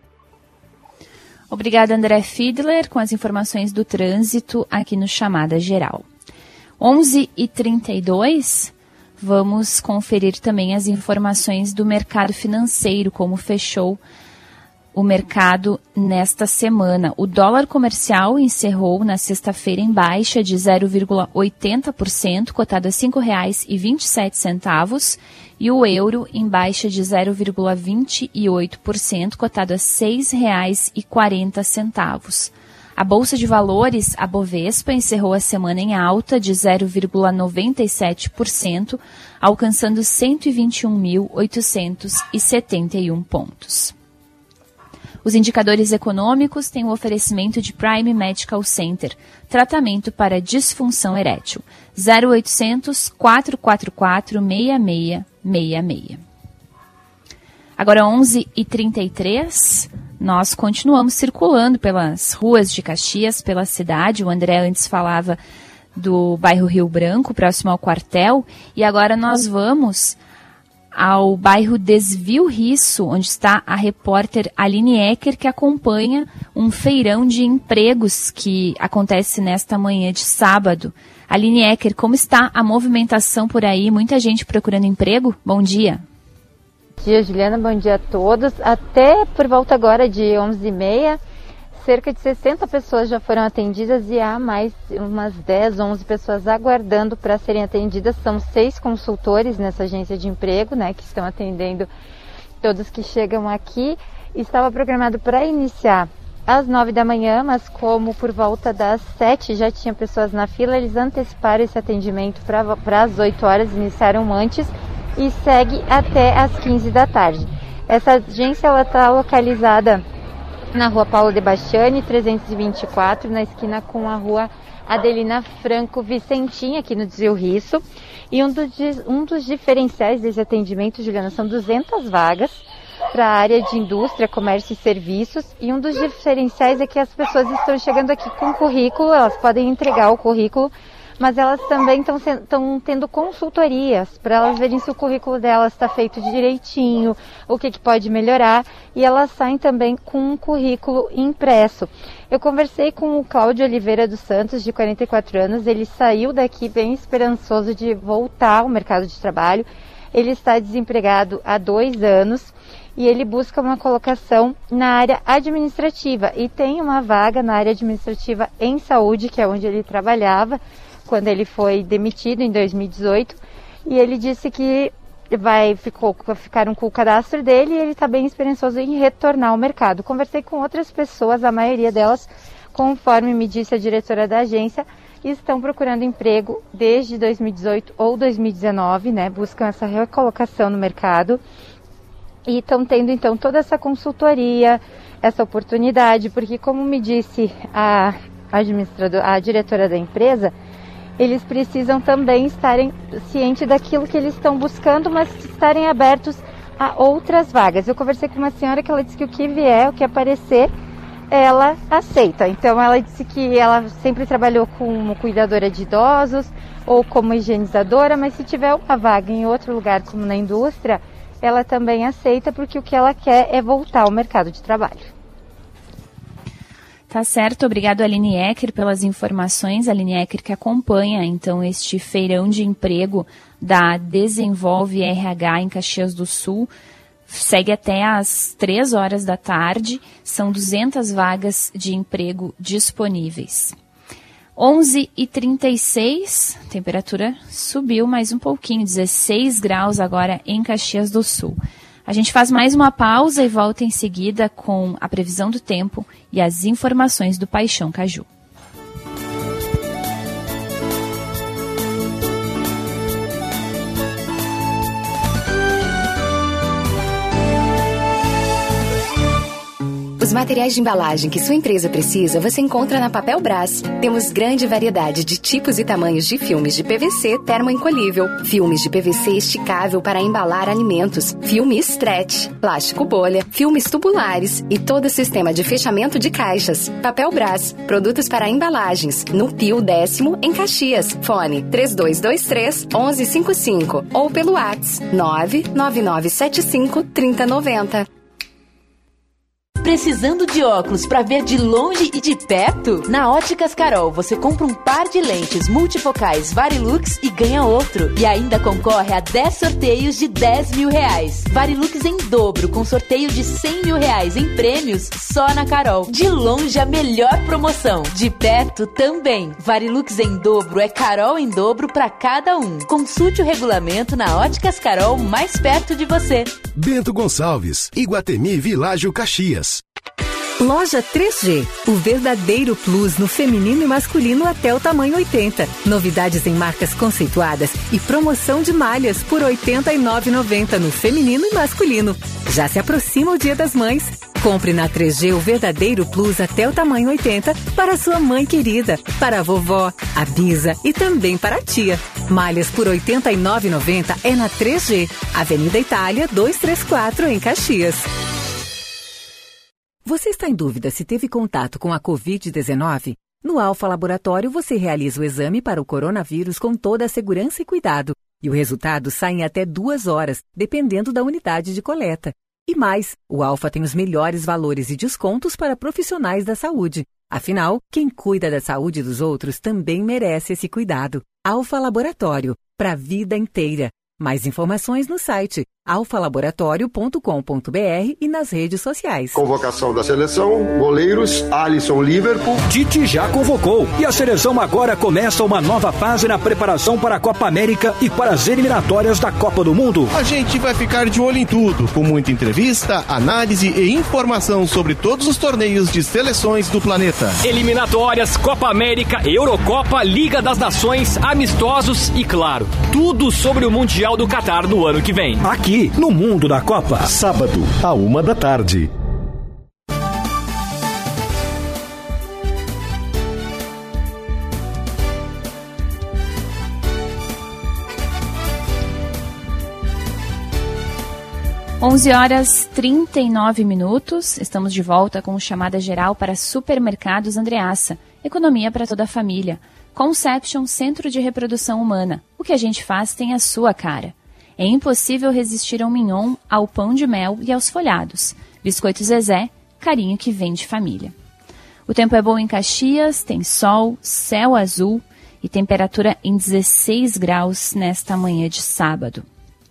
Obrigada, André Fiedler, com as informações do trânsito aqui no Chamada Geral. onze e trinta e dois, vamos conferir também as informações do mercado financeiro, como fechou o mercado nesta semana. O dólar comercial encerrou na sexta-feira em baixa de zero vírgula oitenta por cento, cotado a cinco reais e vinte e sete centavos, e o euro em baixa de zero vírgula vinte e oito por cento, cotado a seis reais e quarenta centavos. A Bolsa de Valores, a Bovespa, encerrou a semana em alta de zero vírgula noventa e sete por cento, alcançando cento e vinte e um mil oitocentos e setenta e um pontos. Os indicadores econômicos têm o oferecimento de Prime Medical Center, tratamento para disfunção erétil, zero oitocentos, quatrocentos e quarenta e quatro, sessenta e seis sessenta e seis. Agora onze e trinta e três, nós continuamos circulando pelas ruas de Caxias, pela cidade. O André antes falava do bairro Rio Branco, próximo ao quartel, e agora nós vamos ao bairro Desvio Risso, onde está a repórter Aline Ecker, que acompanha um feirão de empregos que acontece nesta manhã de sábado. Aline Ecker, como está a movimentação por aí? Muita gente procurando emprego? Bom dia. Bom dia, Juliana. Bom dia a todos. Até por volta agora de onze e meia, cerca de sessenta pessoas já foram atendidas e há mais umas dez, onze pessoas aguardando para serem atendidas. São seis consultores nessa agência de emprego, né, que estão atendendo todos que chegam aqui. Estava programado para iniciar às nove da manhã, mas como por volta das sete já tinha pessoas na fila, eles anteciparam esse atendimento para as oito horas, iniciaram antes e segue até às quinze da tarde. Essa agência está localizada na Rua Paulo de Bastiani, trezentos e vinte e quatro, na esquina com a Rua Adelina Franco Vicentim, aqui no Desvio Risso. E um dos, um dos diferenciais desse atendimento, Juliana, são duzentas vagas para a área de indústria, comércio e serviços. E um dos diferenciais é que as pessoas estão chegando aqui com currículo, elas podem entregar o currículo mas elas também estão tendo consultorias para elas verem se o currículo delas está feito direitinho, o que, que pode melhorar, e elas saem também com um currículo impresso. Eu conversei com o Cláudio Oliveira dos Santos, de quarenta e quatro anos, ele saiu daqui bem esperançoso de voltar ao mercado de trabalho. Ele está desempregado há dois anos e ele busca uma colocação na área administrativa e tem uma vaga na área administrativa em saúde, que é onde ele trabalhava quando ele foi demitido em dois mil e dezoito, e ele disse que vai ficou, ficaram com o cadastro dele e ele está bem esperançoso em retornar ao mercado. Conversei com outras pessoas, a maioria delas, conforme me disse a diretora da agência, estão procurando emprego desde dois mil e dezoito ou dois mil e dezenove, né? Buscam essa recolocação no mercado e estão tendo então toda essa consultoria, essa oportunidade, porque como me disse a administradora, a diretora da empresa, eles precisam também estarem cientes daquilo que eles estão buscando, mas estarem abertos a outras vagas. Eu conversei com uma senhora que ela disse que o que vier, o que aparecer, ela aceita. Então ela disse que ela sempre trabalhou como cuidadora de idosos ou como higienizadora, mas se tiver uma vaga em outro lugar, como na indústria, ela também aceita, porque o que ela quer é voltar ao mercado de trabalho. Tá certo, obrigado Aline Ecker pelas informações. Aline Ecker que acompanha então este feirão de emprego da Desenvolve R H em Caxias do Sul. Segue até às três horas da tarde, são duzentas vagas de emprego disponíveis. onze e trinta e seis, temperatura subiu mais um pouquinho, dezesseis graus agora em Caxias do Sul. A gente faz mais uma pausa e volta em seguida com a previsão do tempo e as informações do Paixão Caju. Os materiais de embalagem que sua empresa precisa, você encontra na Papel Brás. Temos grande variedade de tipos e tamanhos de filmes de P V C termoencolhível, filmes de P V C esticável para embalar alimentos, filme stretch, plástico bolha, filmes tubulares e todo o sistema de fechamento de caixas. Papel Brás, produtos para embalagens, no Pio Décimo, em Caxias. Fone três dois dois três, um um cinco cinco ou pelo WhatsApp nove nove nove sete cinco, três zero nove zero. Precisando de óculos para ver de longe e de perto? Na Óticas Carol, você compra um par de lentes multifocais Varilux e ganha outro. E ainda concorre a dez sorteios de dez mil reais. Varilux em dobro, com sorteio de cem mil reais em prêmios só na Carol. De longe, a melhor promoção. De perto também. Varilux em dobro é Carol em dobro para cada um. Consulte o regulamento na Óticas Carol, mais perto de você. Bento Gonçalves, Iguatemi Világio Caxias. Loja três G, o verdadeiro plus no feminino e masculino até o tamanho oitenta. Novidades em marcas conceituadas e promoção de malhas por oitenta e nove reais e noventa centavos no feminino e masculino. Já se aproxima o Dia das Mães. Compre na três G o verdadeiro plus até o tamanho oitenta para sua mãe querida, para a vovó, a bisa e também para a tia. Malhas por oitenta e nove reais e noventa centavos é na três G, Avenida Itália duzentos e trinta e quatro, em Caxias. Você está em dúvida se teve contato com a covid dezenove? No Alfa Laboratório você realiza o exame para o coronavírus com toda a segurança e cuidado. E o resultado sai em até duas horas, dependendo da unidade de coleta. E mais, o Alfa tem os melhores valores e descontos para profissionais da saúde. Afinal, quem cuida da saúde dos outros também merece esse cuidado. Alfa Laboratório, para a vida inteira. Mais informações no site alfa laboratório ponto com ponto b r e nas redes sociais. Convocação da seleção, goleiros, Alisson, Liverpool. Tite já convocou e a seleção agora começa uma nova fase na preparação para a Copa América e para as eliminatórias da Copa do Mundo. A gente vai ficar de olho em tudo, com muita entrevista, análise e informação sobre todos os torneios de seleções do planeta. Eliminatórias, Copa América, Eurocopa, Liga das Nações, amistosos e, claro, tudo sobre o Mundial do Catar no ano que vem. Aqui no Mundo da Copa. Sábado, à uma da tarde. onze horas e trinta e nove minutos. Estamos de volta com chamada geral para Supermercados Andreassa. Economia para toda a família. Conception Centro de Reprodução Humana. O que a gente faz tem a sua cara. É impossível resistir ao mignon, ao pão de mel e aos folhados. Biscoito Zezé, carinho que vem de família. O tempo é bom em Caxias, tem sol, céu azul e temperatura em dezesseis graus nesta manhã de sábado.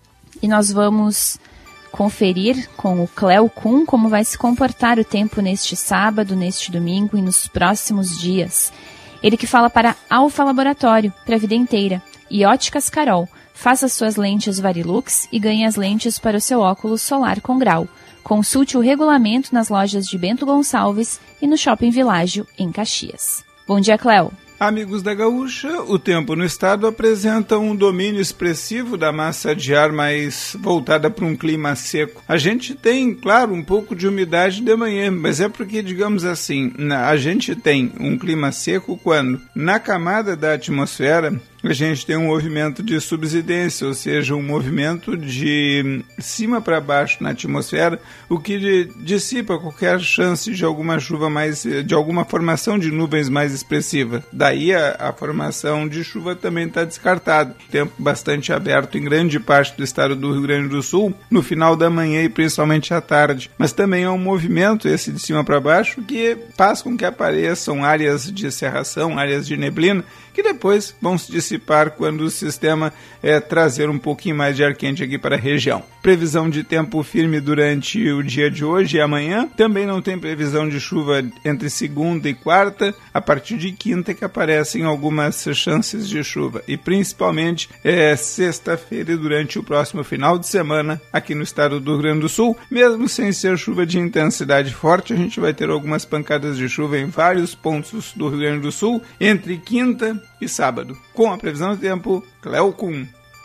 E nós vamos conferir com o Cléo Kuhn como vai se comportar o tempo neste sábado, neste domingo e nos próximos dias. Ele que fala para Alfa Laboratório, para a vida inteira, e Óticas Carol. Faça suas lentes Varilux e ganhe as lentes para o seu óculos solar com grau. Consulte o regulamento nas lojas de Bento Gonçalves e no Shopping Világio, em Caxias. Bom dia, Cléo. Amigos da Gaúcha, o tempo no estado apresenta um domínio expressivo da massa de ar mais voltada para um clima seco. A gente tem, claro, um pouco de umidade de manhã, mas é porque, digamos assim, a gente tem um clima seco quando, na camada da atmosfera, a gente tem um movimento de subsidência, ou seja, um movimento de cima para baixo na atmosfera, o que dissipa qualquer chance de alguma chuva mais, de alguma formação de nuvens mais expressiva. Daí a, a formação de chuva também está descartada. Tempo bastante aberto em grande parte do estado do Rio Grande do Sul, no final da manhã e principalmente à tarde. Mas também é um movimento, esse de cima para baixo, que faz com que apareçam áreas de cerração, áreas de neblina, que depois vão se dissipar quando o sistema é, trazer um pouquinho mais de ar quente aqui para a região. Previsão de tempo firme durante o dia de hoje e amanhã. Também não tem previsão de chuva entre segunda e quarta. A partir de quinta que aparecem algumas chances de chuva. E principalmente é, sexta-feira e durante o próximo final de semana aqui no estado do Rio Grande do Sul. Mesmo sem ser chuva de intensidade forte, a gente vai ter algumas pancadas de chuva em vários pontos do Rio Grande do Sul entre quinta e sábado. Com a previsão do tempo, Cléo Kuhn.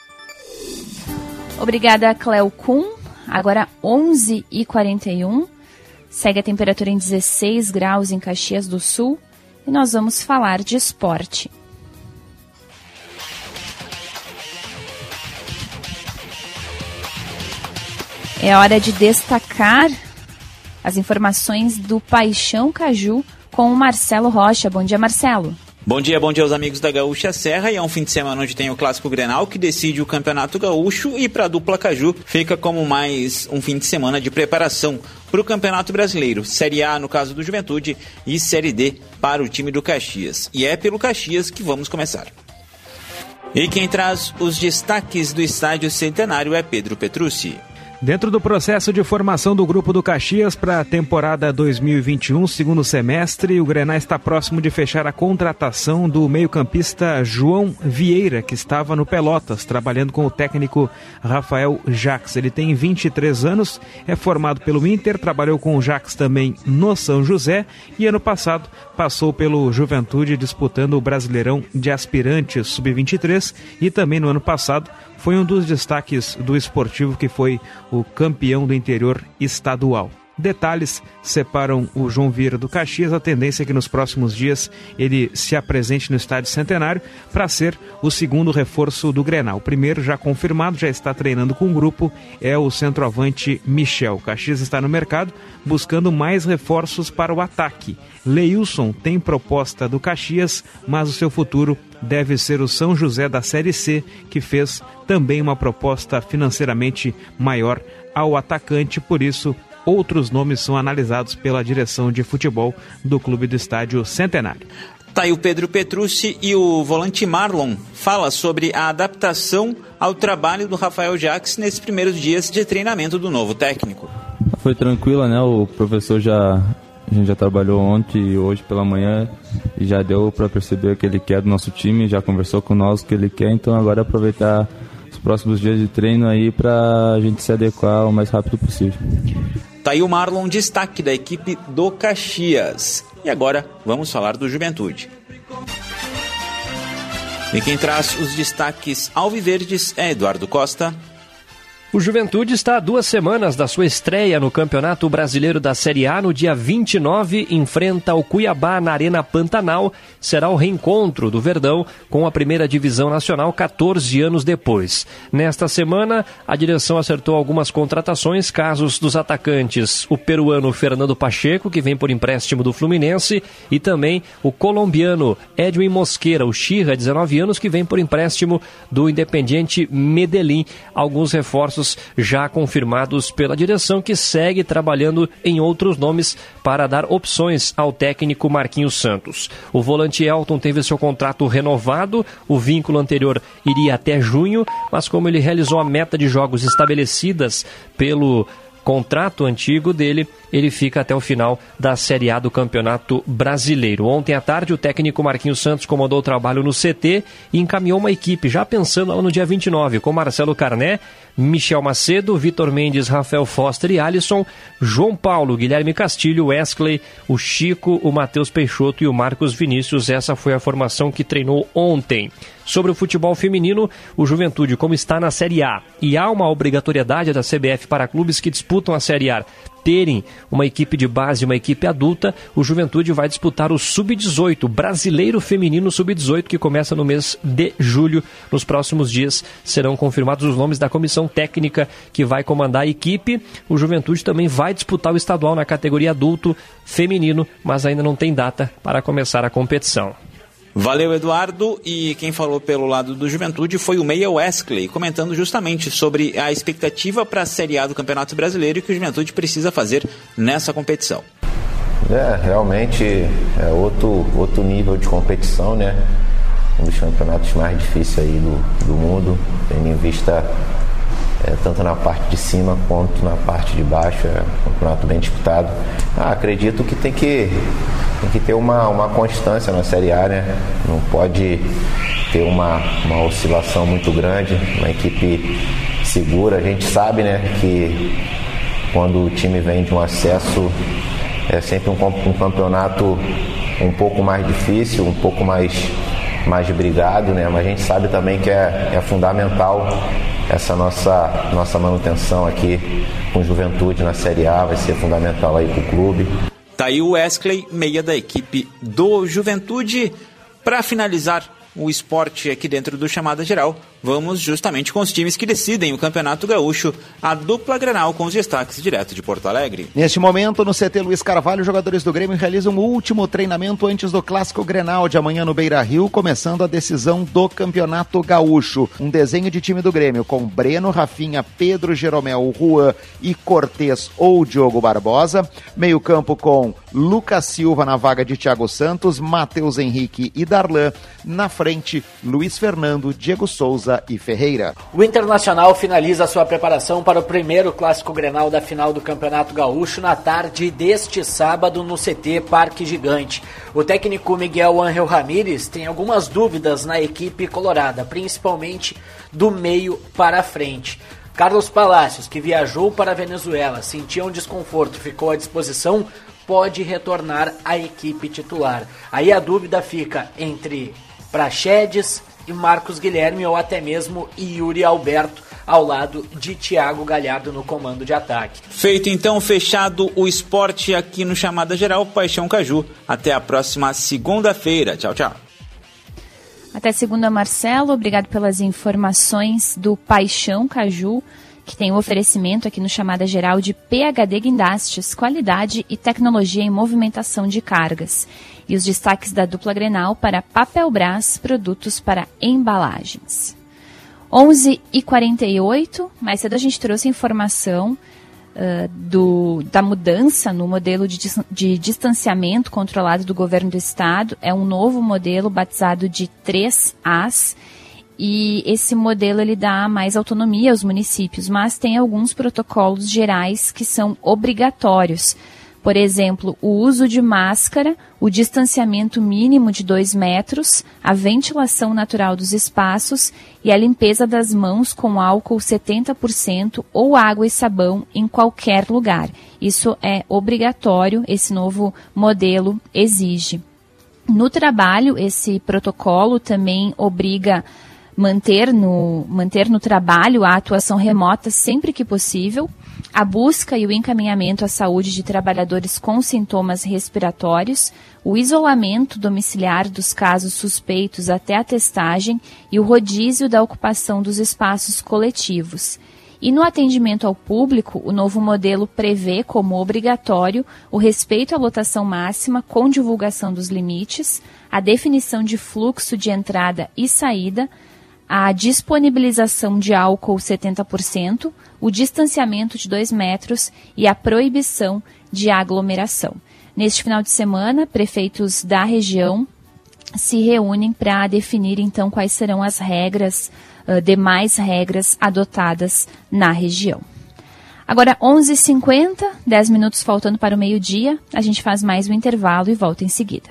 Obrigada, Cléo Kuhn. Agora onze e quarenta e um. Segue a temperatura em dezesseis graus em Caxias do Sul. E nós vamos falar de esporte. É hora de destacar as informações do Paixão Caju com o Marcelo Rocha. Bom dia, Marcelo. Bom dia, bom dia aos amigos da Gaúcha Serra, e é um fim de semana onde tem o Clássico Grenal, que decide o Campeonato Gaúcho, e para a dupla Caju fica como mais um fim de semana de preparação para o Campeonato Brasileiro, Série A no caso do Juventude e Série D para o time do Caxias. E é pelo Caxias que vamos começar. E quem traz os destaques do Estádio Centenário é Pedro Petrucci. Dentro do processo de formação do grupo do Caxias para a temporada dois mil e vinte e um, segundo semestre, o Grená está próximo de fechar a contratação do meio-campista João Vieira, que estava no Pelotas, trabalhando com o técnico Rafael Jacques. Ele tem vinte e três anos, é formado pelo Inter, trabalhou com o Jacques também no São José e ano passado passou pelo Juventude disputando o Brasileirão de Aspirantes sub vinte e três e também no ano passado foi um dos destaques do esportivo que foi o campeão do interior estadual. Detalhes separam o João Vieira do Caxias. A tendência é que nos próximos dias ele se apresente no Estádio Centenário para ser o segundo reforço do Grenal. O primeiro já confirmado, já está treinando com o grupo, é o centroavante Michel. O Caxias está no mercado buscando mais reforços para o ataque. Leilson tem proposta do Caxias, mas o seu futuro deve ser o São José da Série C, que fez também uma proposta financeiramente maior ao atacante, por isso outros nomes são analisados pela direção de futebol do clube do Estádio Centenário. Tá aí o Pedro Petrucci, e o volante Marlon fala sobre a adaptação ao trabalho do Rafael Jacques nesses primeiros dias de treinamento do novo técnico. Foi tranquila, né? O professor já, a gente já trabalhou ontem e hoje pela manhã e já deu para perceber o que ele quer do nosso time, já conversou com nós o que ele quer, então agora é aproveitar os próximos dias de treino aí para a gente se adequar o mais rápido possível. Tá aí o Marlon, destaque da equipe do Caxias. E agora vamos falar do Juventude. E quem traz os destaques alviverdes é Eduardo Costa. O Juventude está a duas semanas da sua estreia no Campeonato Brasileiro da Série A. No dia vinte e nove, enfrenta o Cuiabá na Arena Pantanal. Será o reencontro do Verdão com a primeira divisão nacional quatorze anos depois. Nesta semana, a direção acertou algumas contratações, casos dos atacantes, o peruano Fernando Pacheco, que vem por empréstimo do Fluminense, e também o colombiano Edwin Mosquera, o Chirra, dezenove anos, que vem por empréstimo do Independiente Medellín. Alguns reforços já confirmados pela direção, que segue trabalhando em outros nomes para dar opções ao técnico Marquinhos Santos. O volante Elton teve seu contrato renovado, o vínculo anterior iria até junho, mas como ele realizou a meta de jogos estabelecidas pelo contrato antigo dele, ele fica até o final da Série A do Campeonato Brasileiro. Ontem à tarde, o técnico Marquinhos Santos comandou o trabalho no C T e encaminhou uma equipe, já pensando lá no dia vinte e nove, com Marcelo Carné, Michel Macedo, Vitor Mendes, Rafael Foster e Alisson, João Paulo, Guilherme Castilho, Wesley, o Chico, o Matheus Peixoto e o Marcos Vinícius. Essa foi a formação que treinou ontem. Sobre o futebol feminino, o Juventude, como está na Série A, e há uma obrigatoriedade da C B F para clubes que disputam a Série A terem uma equipe de base e uma equipe adulta, o Juventude vai disputar o sub dezoito, Brasileiro Feminino sub dezoito, que começa no mês de julho. Nos próximos dias serão confirmados os nomes da comissão técnica que vai comandar a equipe. O Juventude também vai disputar o estadual na categoria adulto feminino, mas ainda não tem data para começar a competição. Valeu, Eduardo. E quem falou pelo lado do Juventude foi o Meia Wesley, comentando justamente sobre a expectativa para a Série A do Campeonato Brasileiro e que o Juventude precisa fazer nessa competição. É, realmente é outro, outro nível de competição, né? Um dos campeonatos mais difíceis aí do, do mundo, tendo em vista é, tanto na parte de cima quanto na parte de baixo. É um campeonato bem disputado. Ah, acredito que tem que Tem que ter uma, uma constância na Série A, né? Não pode ter uma, uma oscilação muito grande, uma equipe segura. A gente sabe, né, que quando o time vem de um acesso é sempre um, um campeonato um pouco mais difícil, um pouco mais, mais brigado, né? Mas a gente sabe também que é, é fundamental essa nossa, nossa manutenção aqui com Juventude na Série A, vai ser fundamental aí para o clube. Tá aí o Wesley, meia da equipe do Juventude. Para finalizar o esporte aqui dentro do Chamada Geral, vamos justamente com os times que decidem o Campeonato Gaúcho, a dupla Grenal com os destaques direto de Porto Alegre. Neste momento, no C T Luiz Carvalho, os jogadores do Grêmio realizam o último treinamento antes do Clássico Grenal de amanhã no Beira-Rio, começando a decisão do Campeonato Gaúcho. Um desenho de time do Grêmio com Breno, Rafinha, Pedro, Jeromel, Juan e Cortez ou Diogo Barbosa. Meio campo com Lucas Silva na vaga de Thiago Santos, Matheus Henrique e Darlan. Na frente, Luiz Fernando, Diego Souza e Ferreira. O Internacional finaliza sua preparação para o primeiro Clássico Grenal da final do Campeonato Gaúcho na tarde deste sábado no C T Parque Gigante. O técnico Miguel Ángel Ramírez tem algumas dúvidas na equipe colorada, principalmente do meio para frente. Carlos Palacios, que viajou para a Venezuela, sentia um desconforto, ficou à disposição, pode retornar à equipe titular. Aí a dúvida fica entre Praxedes e Marcos Guilherme ou até mesmo Yuri Alberto ao lado de Thiago Galhardo no comando de ataque. Feito então, fechado o esporte aqui no Chamada Geral, Paixão Caju. Até a próxima segunda-feira. Tchau, tchau. Até segunda, Marcelo. Obrigado pelas informações do Paixão Caju, que tem um oferecimento aqui no Chamada Geral de P H D Guindastes, qualidade e tecnologia em movimentação de cargas. E os destaques da dupla Grenal para Papelbras, produtos para embalagens. onze e quarenta e oito, mais cedo a gente trouxe informação uh, do, da mudança no modelo de, de distanciamento controlado do governo do estado. É um novo modelo batizado de três As, e esse modelo ele dá mais autonomia aos municípios, mas tem alguns protocolos gerais que são obrigatórios. Por exemplo, o uso de máscara, o distanciamento mínimo de dois metros, a ventilação natural dos espaços e a limpeza das mãos com álcool setenta por cento ou água e sabão em qualquer lugar. Isso é obrigatório, esse novo modelo exige. No trabalho, esse protocolo também obriga manter no, manter no trabalho a atuação remota sempre que possível, a busca e o encaminhamento à saúde de trabalhadores com sintomas respiratórios, o isolamento domiciliar dos casos suspeitos até a testagem e o rodízio da ocupação dos espaços coletivos. E no atendimento ao público, o novo modelo prevê como obrigatório o respeito à lotação máxima com divulgação dos limites, a definição de fluxo de entrada e saída, a disponibilização de álcool setenta por cento, o distanciamento de dois metros e a proibição de aglomeração. Neste final de semana, prefeitos da região se reúnem para definir, então, quais serão as regras, uh, demais regras adotadas na região. Agora, onze e cinquenta, dez minutos faltando para o meio-dia, a gente faz mais um intervalo e volta em seguida.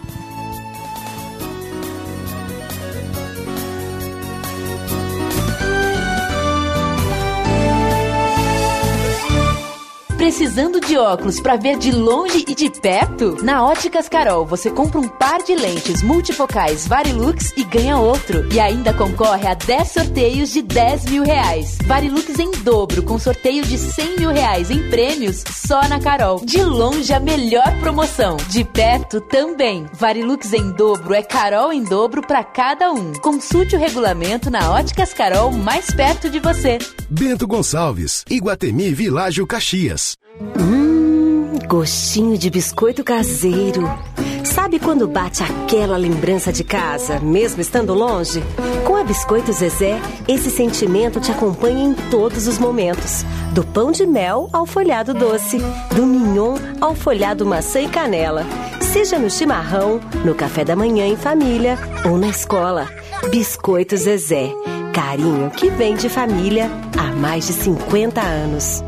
Precisando de óculos para ver de longe e de perto? Na Óticas Carol, você compra um par de lentes multifocais Varilux e ganha outro. E ainda concorre a dez sorteios de dez mil reais. Varilux em dobro, com sorteio de cem mil reais em prêmios só na Carol. De longe, a melhor promoção. De perto também. Varilux em dobro é Carol em dobro para cada um. Consulte o regulamento na Óticas Carol, mais perto de você. Bento Gonçalves, Iguatemi Világio Caxias. Hum, gostinho de biscoito caseiro. Sabe quando bate aquela lembrança de casa, mesmo estando longe? Com a Biscoito Zezé, esse sentimento te acompanha em todos os momentos. Do pão de mel ao folhado doce, do mignon ao folhado maçã e canela. Seja no chimarrão, no café da manhã em família ou na escola. Biscoito Zezé, carinho que vem de família há mais de cinquenta anos.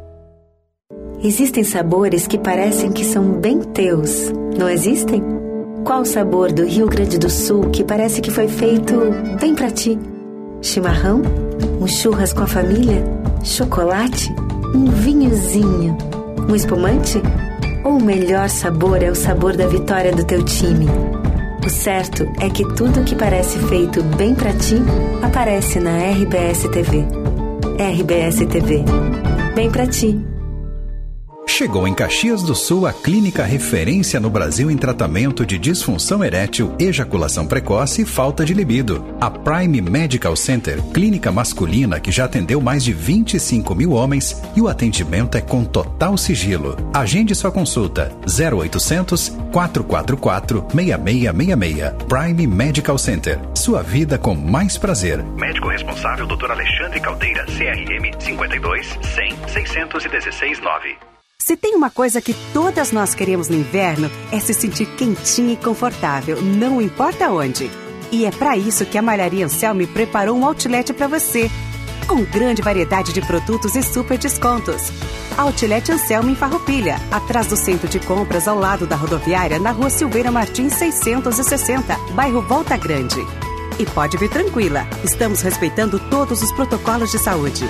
Existem sabores que parecem que são bem teus, não existem? Qual o sabor do Rio Grande do Sul que parece que foi feito bem pra ti? Chimarrão? Um churras com a família? Chocolate? Um vinhozinho? Um espumante? Ou o melhor sabor é o sabor da vitória do teu time? O certo é que tudo que parece feito bem pra ti aparece na R B S T V. R B S T V. Bem pra ti. Chegou em Caxias do Sul a clínica referência no Brasil em tratamento de disfunção erétil, ejaculação precoce e falta de libido. A Prime Medical Center, clínica masculina que já atendeu mais de vinte e cinco mil homens e o atendimento é com total sigilo. Agende sua consulta zero oitocentos, quatro quatro quatro, seis seis seis seis. Prime Medical Center. Sua vida com mais prazer. Médico responsável doutor Alexandre Caldeira, C R M cinquenta e dois, cem, seiscentos e dezesseis, nove. Se tem uma coisa que todas nós queremos no inverno, é se sentir quentinha e confortável, não importa onde. E é para isso que a Malharia Anselmi preparou um outlet para você, com grande variedade de produtos e super descontos. Outlet Anselmi em Farroupilha, atrás do centro de compras ao lado da rodoviária, na rua Silveira Martins seiscentos e sessenta, bairro Volta Grande. E pode vir tranquila, estamos respeitando todos os protocolos de saúde.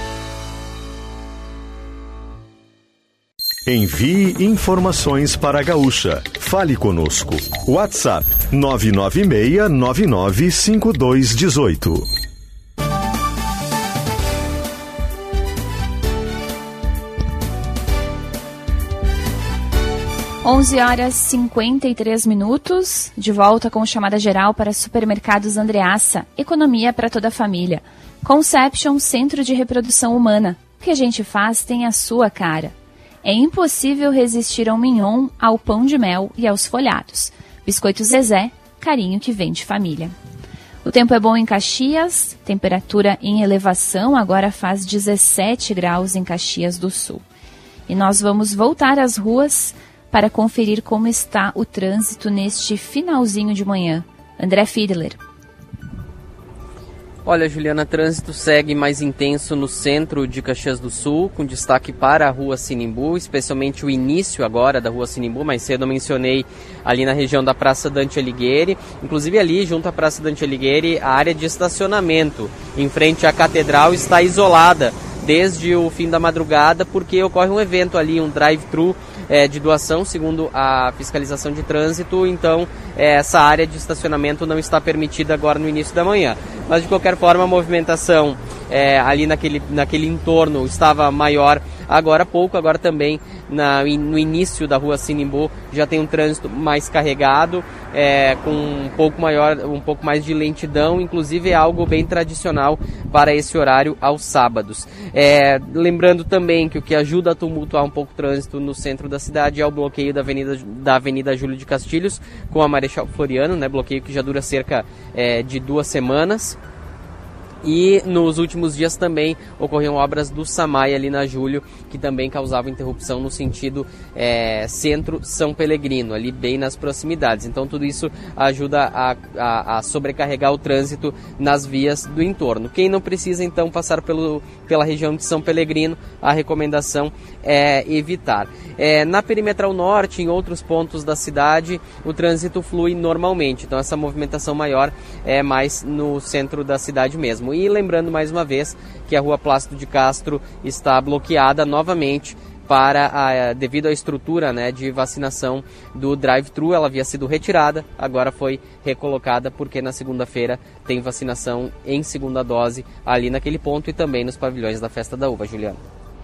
Envie informações para a Gaúcha. Fale conosco. WhatsApp nove nove seis nove nove cinco dois um oito. onze horas e cinquenta e três minutos, de volta com chamada geral para Supermercados Andreassa, economia para toda a família. Conception, Centro de Reprodução Humana. O que a gente faz tem a sua cara. É impossível resistir ao mignon, ao pão de mel e aos folhados. Biscoito Zezé, carinho que vem de família. O tempo é bom em Caxias, temperatura em elevação, agora faz dezessete graus em Caxias do Sul. E nós vamos voltar às ruas para conferir como está o trânsito neste finalzinho de manhã. André Fiedler. Olha, Juliana, trânsito segue mais intenso no centro de Caxias do Sul, com destaque para a Rua Sinimbu, especialmente o início agora da Rua Sinimbu. Mais cedo eu mencionei ali na região da Praça Dante Alighieri, inclusive ali junto à Praça Dante Alighieri, a área de estacionamento em frente à Catedral está isolada desde o fim da madrugada, porque ocorre um evento ali, um drive-thru é, de doação, segundo a fiscalização de trânsito, então é, essa área de estacionamento não está permitida agora no início da manhã. Mas de qualquer forma a movimentação é, ali naquele, naquele entorno estava maior agora há pouco, agora também na, no início da rua Sinimbu já tem um trânsito mais carregado, é, com um pouco maior, um pouco mais de lentidão, inclusive é algo bem tradicional para esse horário aos sábados. É, lembrando também que o que ajuda a tumultuar um pouco o trânsito no centro da cidade é o bloqueio da Avenida, da Avenida Júlio de Castilhos com a Marechal Floriano, né, bloqueio que já dura cerca é, de duas semanas. E nos últimos dias também ocorriam obras do SAMAI ali na Júlio, que também causavam interrupção no sentido é, centro-São Pelegrino, ali bem nas proximidades. Então tudo isso ajuda a, a, a sobrecarregar o trânsito nas vias do entorno. Quem não precisa então passar pelo, pela região de São Pelegrino, a recomendação é evitar. É, na Perimetral Norte, em outros pontos da cidade, o trânsito flui normalmente. Então essa movimentação maior é mais no centro da cidade mesmo. E lembrando mais uma vez que a Rua Plácido de Castro está bloqueada novamente para a, devido à estrutura, né, de vacinação do drive-thru. Ela havia sido retirada, agora foi recolocada porque na segunda-feira tem vacinação em segunda dose ali naquele ponto e também nos pavilhões da Festa da Uva. Juliana.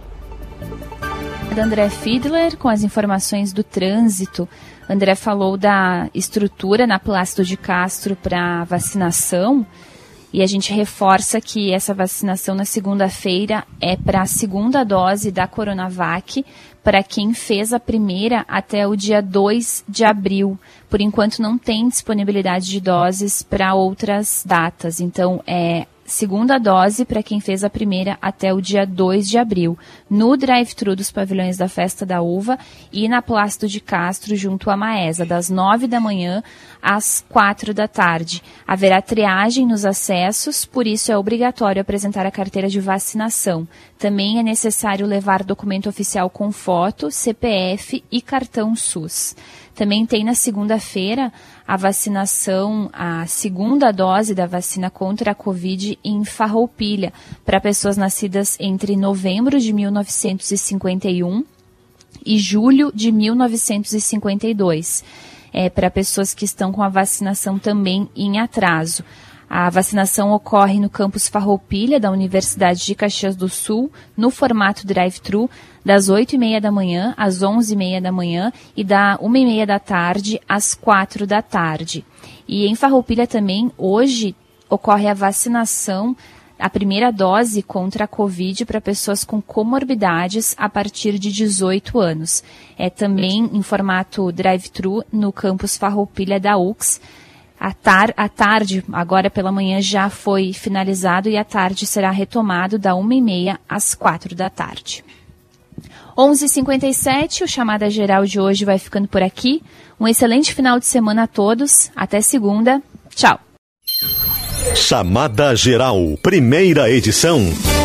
André Fiedler com as informações do trânsito. André falou da estrutura na Plácido de Castro para vacinação. E a gente reforça que essa vacinação na segunda-feira é para a segunda dose da Coronavac, para quem fez a primeira até o dia dois de abril. Por enquanto não tem disponibilidade de doses para outras datas. Então, é segunda dose para quem fez a primeira até o dia dois de abril, no drive-thru dos pavilhões da Festa da Uva e na Plácido de Castro, junto à Maesa, das nove da manhã às quatro da tarde. Haverá triagem nos acessos, por isso é obrigatório apresentar a carteira de vacinação. Também é necessário levar documento oficial com foto, C P F e cartão SUS. Também tem na segunda-feira a vacinação, a segunda dose da vacina contra a Covid em Farroupilha, para pessoas nascidas entre novembro de mil novecentos e cinquenta e um e julho de mil novecentos e cinquenta e dois. É, para pessoas que estão com a vacinação também em atraso. A vacinação ocorre no campus Farroupilha da Universidade de Caxias do Sul, no formato drive-thru, das oito e meia da manhã às onze e meia da manhã e da uma e meia da tarde às quatro da tarde. E em Farroupilha também, hoje, ocorre a vacinação, a primeira dose contra a Covid para pessoas com comorbidades a partir de dezoito anos. É também em formato drive-thru no campus Farroupilha da U C S. A, tar, a tarde, agora pela manhã, já foi finalizado e a tarde será retomado da uma e meia às quatro da tarde. onze e cinquenta e sete, o Chamada Geral de hoje vai ficando por aqui. Um excelente final de semana a todos. Até segunda. Tchau. Chamada Geral, primeira edição.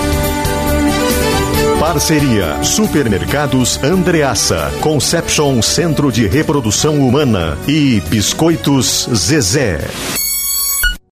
Parceria Supermercados Andreassa, Conception Centro de Reprodução Humana e Biscoitos Zezé.